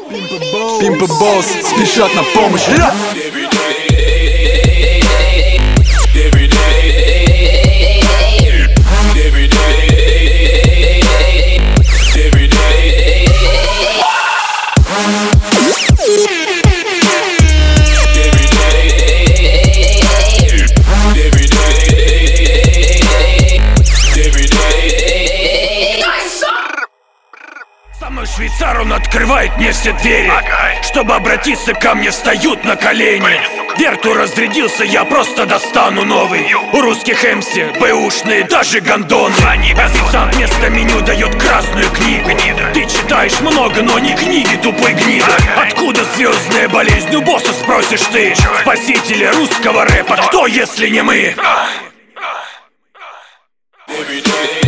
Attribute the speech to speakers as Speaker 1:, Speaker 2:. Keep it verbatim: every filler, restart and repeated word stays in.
Speaker 1: Пимп и Босс спешат на помощь.
Speaker 2: Со мной швейцар, он открывает мне все двери. Ага. Чтобы обратиться ко мне, встают на колени. Верту разрядился, я просто достану новый. У русских эм си бэушные, даже гондоны. Официант вместо меню дает красную книгу. Ты читаешь много, но не книги, тупой гнида. Ага. Откуда звездная болезнь у босса, спросишь ты? Спасители русского рэпа, кто, если не мы?